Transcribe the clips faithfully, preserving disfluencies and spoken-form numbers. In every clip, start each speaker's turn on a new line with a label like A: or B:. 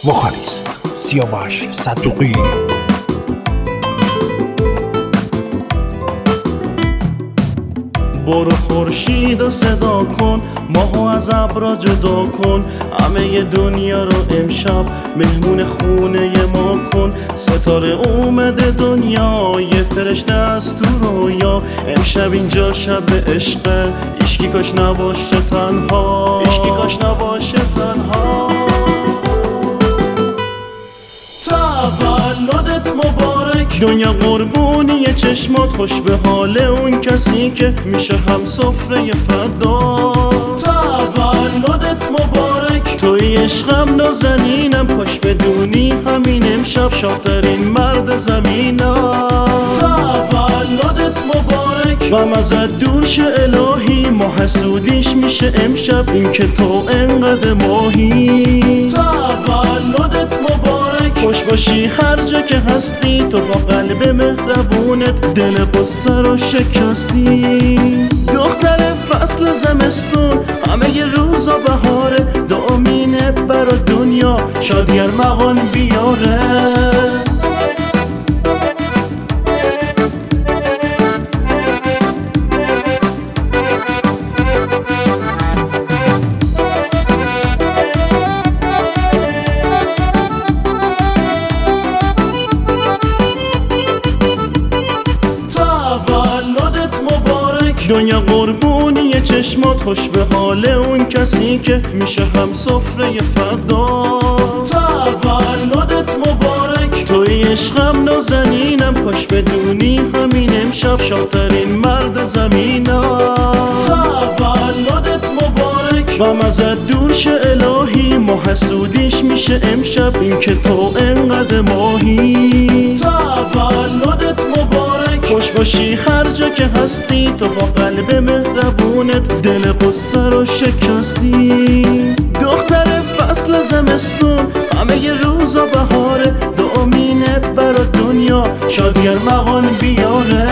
A: وکالیست سیاوش صدوقی.
B: برو خورشید و صدا کن، ماهو از ابرا جدا کن، همه دنیا رو امشب مهمون خونه ما کن. ستاره اومده دنیا، یه فرشته از تو رویا، امشب اینجا شب عشقه، ایشکی کاش نباشه تنها، ایشکی کاش نباشه تنها. تولدت مبارک، دنیا قربونی چشمات، خوش به حال اون کسی که میشه هم سفره فدا. تولدت مبارک، توی عشقم نازنینم، کاش بدونی همین امشب شادترین مرد زمینم. تولدت مبارک، غم ازت دور شه الهی، ما حسودیش میشه امشب این که تو انقدر ماهی. تولدت مبارک، خوش باشی هر جا که هستی، تو با قلب مهربونت دل قصه رو شکستی. دختر فصل زمستون، همه ی روزا بهاره، دعامینه برا دنیا شادی ارمغان بیاره. دنیا قربونی چشمات، خوش به حال اون کسی که میشه هم سفره فدا. تولدت مبارک، توی عشقم نازنینم، کاش بدونی همین امشب شادترین مرد زمینم. تولدت مبارک، غم ازت دور شه الهی، ما حسودیش میشه امشب این که تو انقدر ماهی. تولدت مبارک، خوش باشی هر جا که هستی، تو با قلب مهربونت دل قصه رو شکستی. دختر فصل زمستون، همه ی روزا بهاره، دعامینه برا دنیا شادی ارمغان بیاره.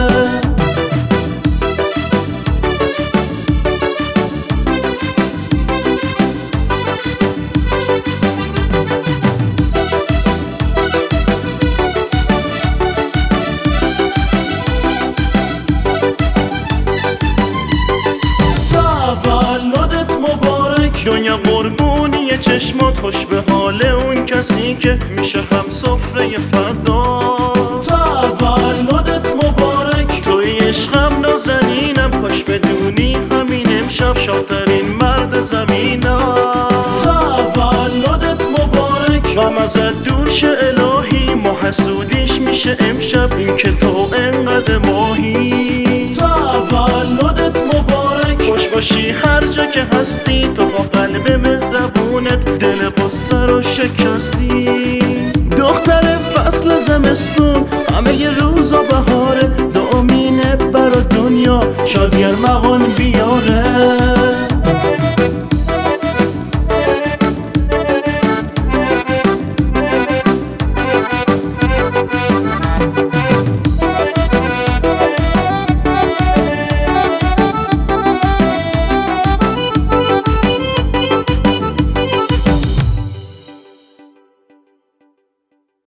B: دنیا قربونی چشمات، خوش به حال اون کسی که میشه هم سفره فدا. تولدت مبارک، توی عشقم نازنینم، کاش بدونی همین امشب شادترین مرد زمینم. تولدت مبارک، غم ازت دور شه الهی، ما حسودیش میشه امشب این که تو انقدر ماهی. تولدت مبارک، خوش باشی هر جا که هستی، تو با قلب مهربونت دل قصه رو شکستی. دختر فصل زمستون، همه ی روزا بهاره، دعامینه برا دنیا شادی ارمغان بیاره.